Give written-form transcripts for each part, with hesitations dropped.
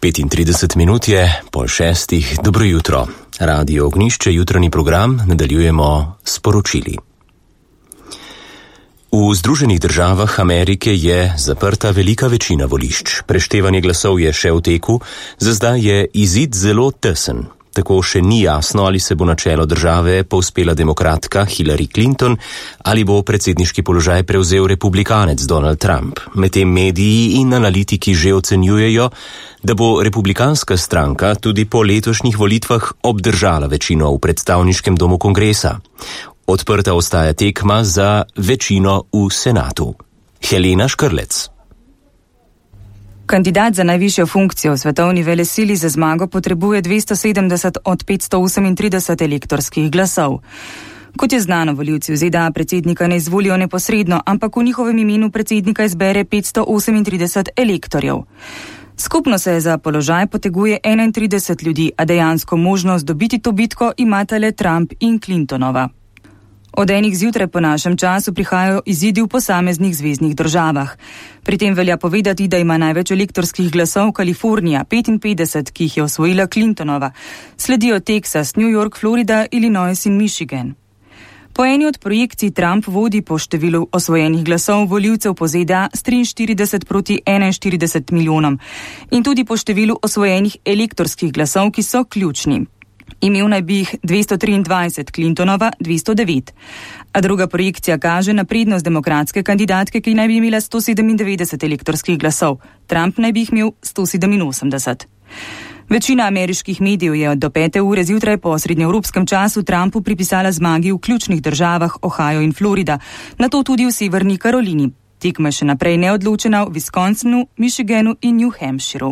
35 minut je, 5:30, dobro jutro. Radio Ognišče, jutranji program, nadaljujemo s poročili. V Združenih državah Amerike je zaprta velika večina volišč. Preštevanje glasov je še v teku, za zdaj je izid zelo tesen. Tako še ni jasno, ali se bo na čelo države povzpela demokratka Hillary Clinton ali bo predsedniški položaj prevzel republikanec Donald Trump. Medtem mediji in analitiki že ocenjujejo, da bo republikanska stranka tudi po letošnjih volitvah obdržala večino v predstavniškem domu kongresa. Odprta ostaja tekma za večino v senatu. Helena Škrlec. Kandidat za najvišjo funkcijo v svetovni velesili za zmago potrebuje 270 od 538 elektorskih glasov. Kot je znano, volivci v ZDA predsednika ne izvolijo neposredno, ampak v njihovem imenu predsednika izbere 538 elektorjev. Skupno se za položaj poteguje 31 ljudi, a dejansko možnost dobiti to bitko imata le Trump in Clintonova. Od enih zjutraj po našem času prihajajo izidi v posameznih zveznih državah. Pri tem velja povedati, da ima največ elektorskih glasov Kalifornija, 55, ki jih je osvojila Clintonova. Sledijo Teksas, New York, Florida, Illinois in Michigan. Po eni od projekcij Trump vodi po številu osvojenih glasov volivcev po ZDA s 43 proti 41 milijonom in tudi po številu osvojenih elektorskih glasov, ki so ključni. Imel naj bi jih 223, Clintonova 209. A druga projekcija kaže na prednost demokratske kandidatke, ki naj bi imela 197 elektorskih glasov. Trump naj bi jih imel 187. Večina ameriških medijev je do 5. ure zjutraj po srednjeevropskem času Trumpu pripisala zmagi v ključnih državah Ohio in Florida, nato tudi v Severni Karolini. Tekma je še naprej neodločena v Wisconsinu, Michiganu in New Hampshireu.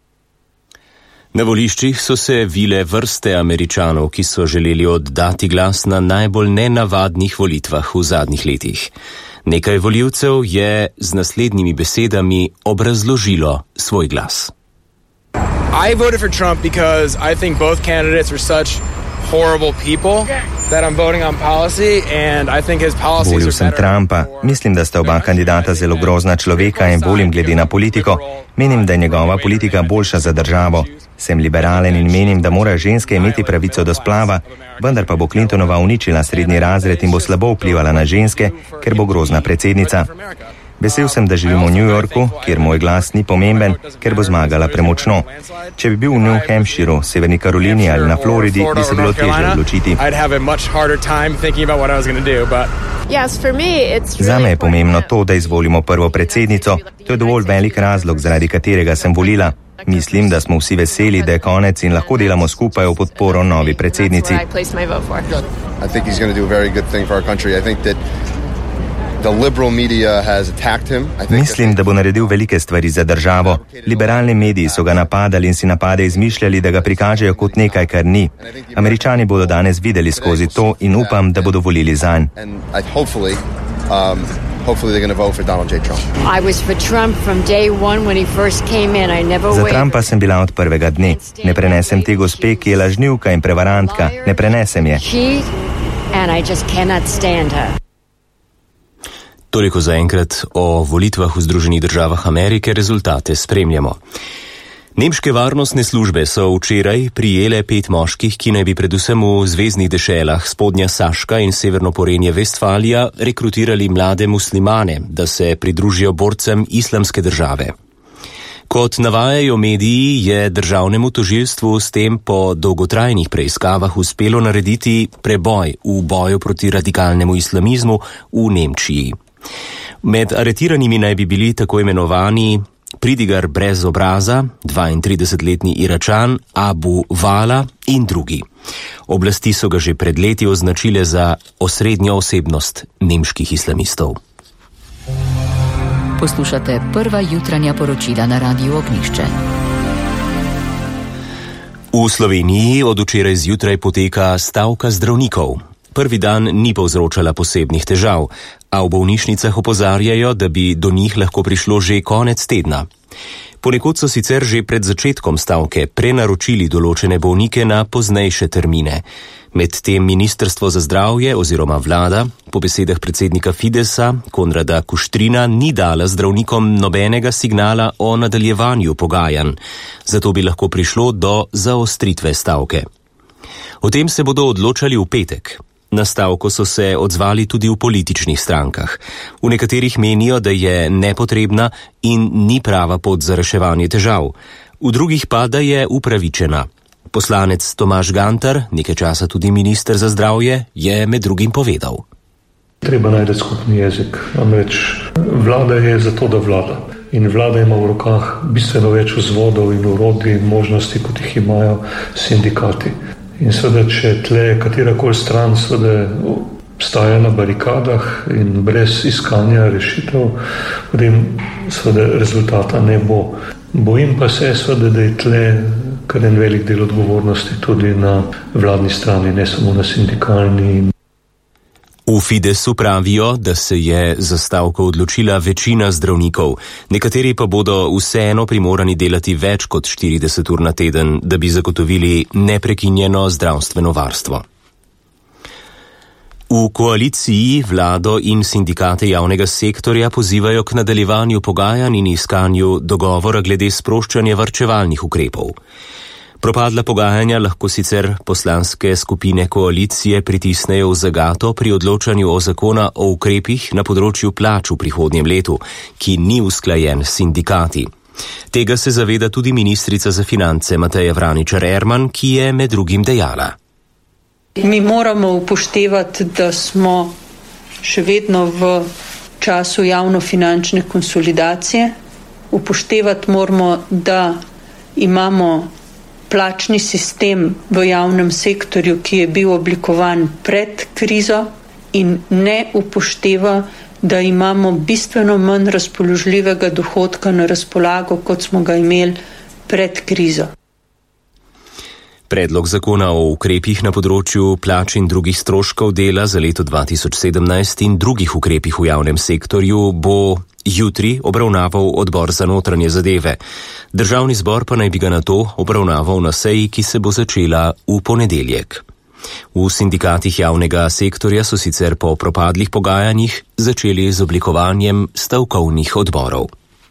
Na voliščih so se vile vrste Američanov, ki so želeli oddati glas na najbolj nenavadnih volitvah v zadnjih letih. Nekaj volivcev je z naslednjimi besedami obrazložilo svoj glas. I voted for Trump because I think both candidates are such horrible people that I'm voting on policy and I think his policies are better. Volil sem Trumpa. Mislim, da sta oba kandidata zelo grozna človeka in volim glede na politiko. Menim, da je njegova politika boljša za državo. Sem liberalen in menim, da morajo ženske imeti pravico do splava, vendar pa bo Clintonova uničila srednji razred in bo slabo vplivala na ženske, ker bo grozna predsednica. Vesel sem, da živim v New Yorku, kjer moj glas ni pomemben, ker bo zmagala premočno. Če bi bil v New Hampshireu, Severni Karolini ali na Floridi, bi se bilo težje odločiti. Zame je pomembno to, da izvolimo prvo predsednico. To je dovolj velik razlog, zaradi katerega sem volila. Mislim, da smo vsi veseli, da je konec in lahko delamo skupaj v podporo novi predsednici. Mislim, da bo naredil velike stvari za državo. Liberalni mediji so ga napadali in si napade izmišljali, da ga prikažejo kot nekaj, kar ni. Američani bodo danes videli skozi to in upam, da bodo volili zanj. Za Trumpa sem bila od prvega dne. Ne prenesem te gospe, ki je lažnivka in prevarantka. Ne prenesem je. Toliko zaenkrat o volitvah v Združenih državah Amerike, rezultate spremljamo. Nemške varnostne službe so včeraj prijele 5 moških, ki naj bi predvsem v zveznih deželah Spodnja Saška in Severno Porenje Vestfalija rekrutirali mlade muslimane, da se pridružijo borcem Islamske države. Kot navajajo mediji, je državnemu tožilstvu s tem po dolgotrajnih preiskavah uspelo narediti preboj v boju proti radikalnemu islamizmu v Nemčiji. Med aretiranimi naj bi bili tako imenovani pridigar brez obraza, 32-letni Iračan, Abu Vala in drugi. Oblasti so ga že pred leti označile za osrednjo osebnost nemških islamistov. Poslušate prva jutranja poročila na Radiu Ognišče. V Sloveniji od včeraj zjutraj poteka stavka zdravnikov. Prvi dan ni povzročala posebnih težav, a v bolnišnicah opozarjajo, da bi do njih lahko prišlo že konec tedna. Ponekod so sicer že pred začetkom stavke prenaročili določene bolnike na poznejše termine. Medtem Ministrstvo za zdravje oziroma vlada, po besedah predsednika Fidesa, Konrada Kuštrina, ni dala zdravnikom nobenega signala o nadaljevanju pogajanj, zato bi lahko prišlo do zaostritve stavke. O tem se bodo odločali v petek. Na stavko so se odzvali tudi v političnih strankah. V nekaterih menijo, da je nepotrebna in ni prava pot za reševanje težav. V drugih pa, da je upravičena. Poslanec Tomaž Gantar, nekaj časa tudi minister za zdravje, je med drugim povedal. Treba najti skupni jezik. Namreč vlada je zato, da vlada. In vlada ima v rokah bistveno več vzvodov in orodij in možnosti, kot jih imajo sindikati. In seveda, če tle katerakoli stran seveda staja na barikadah in brez iskanja rešitev, potem seveda rezultata ne bo. Bojim pa se seveda, da je tle kar en velik del odgovornosti tudi na vladni strani, ne samo na sindikalni. V Fidesu pravijo, da se je za stavko odločila večina zdravnikov, nekateri pa bodo vseeno primorani delati več kot 40 ur na teden, da bi zagotovili neprekinjeno zdravstveno varstvo. V koaliciji vlado in sindikate javnega sektorja pozivajo k nadaljevanju pogajanj in iskanju dogovora glede sproščanja varčevalnih ukrepov. Propadla pogajanja lahko sicer poslanske skupine koalicije pritisnejo v zagato pri odločanju o zakona o ukrepih na področju plač v prihodnjem letu, ki ni usklajen s sindikati. Tega se zaveda tudi ministrica za finance Mateja Vraničar Erman, ki je med drugim dejala. Mi moramo upoštevati, da smo še vedno v času javnofinančne konsolidacije. Upoštevati moramo, da imamo plačni sistem v javnem sektorju, ki je bil oblikovan pred krizo in ne upošteva, da imamo bistveno manj razpoložljivega dohodka na razpolago, kot smo ga imeli pred krizo. Predlog zakona o ukrepih na področju plač in drugih stroškov dela za leto 2017 in drugih ukrepih v javnem sektorju bo jutri obravnaval odbor za notranje zadeve. Državni zbor pa naj bi ga nato obravnaval na seji, ki se bo začela v ponedeljek. V sindikatih javnega sektorja so sicer po propadlih pogajanjih začeli z oblikovanjem stavkovnih odborov.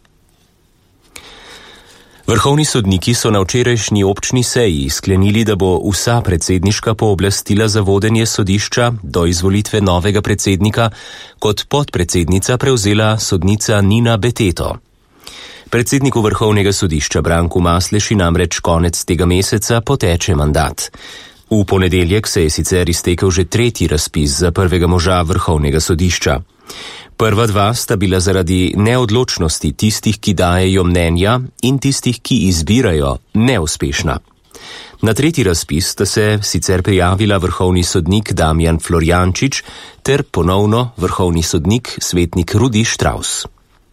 Vrhovni sodniki so na včerajšnji občni seji sklenili, da bo vsa predsedniška pooblastila za vodenje sodišča do izvolitve novega predsednika kot podpredsednica prevzela sodnica Nina Beteto. Predsedniku Vrhovnega sodišča Branku Masleši namreč konec tega meseca poteče mandat. V ponedeljek se je sicer iztekel že tretji razpis za prvega moža Vrhovnega sodišča. Prva dva sta bila zaradi neodločnosti tistih, ki dajejo mnenja, in tistih, ki izbirajo, neuspešna. Na tretji razpis sta se sicer prijavila vrhovni sodnik Damjan Florjančič ter ponovno vrhovni sodnik svetnik Rudi Štravs.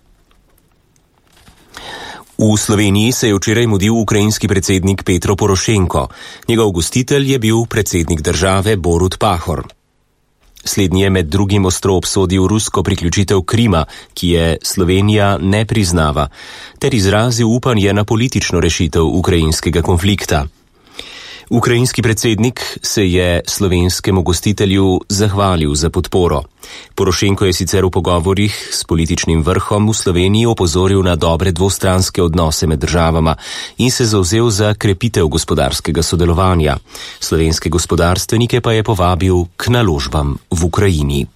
V Sloveniji se je včeraj mudil ukrajinski predsednik Petro Porošenko. Njegov gostitelj je bil predsednik države Borut Pahor. Slednji je med drugim ostro obsodil rusko priključitev Krima, ki je Slovenija ne priznava, ter izrazil upanje na politično rešitev ukrajinskega konflikta. Ukrajinski predsednik se je slovenskemu gostitelju zahvalil za podporo. Porošenko je sicer v pogovorih s političnim vrhom v Sloveniji opozoril na dobre dvostranske odnose med državama in se zavzel za krepitev gospodarskega sodelovanja. Slovenske gospodarstvenike pa je povabil k naložbam v Ukrajini.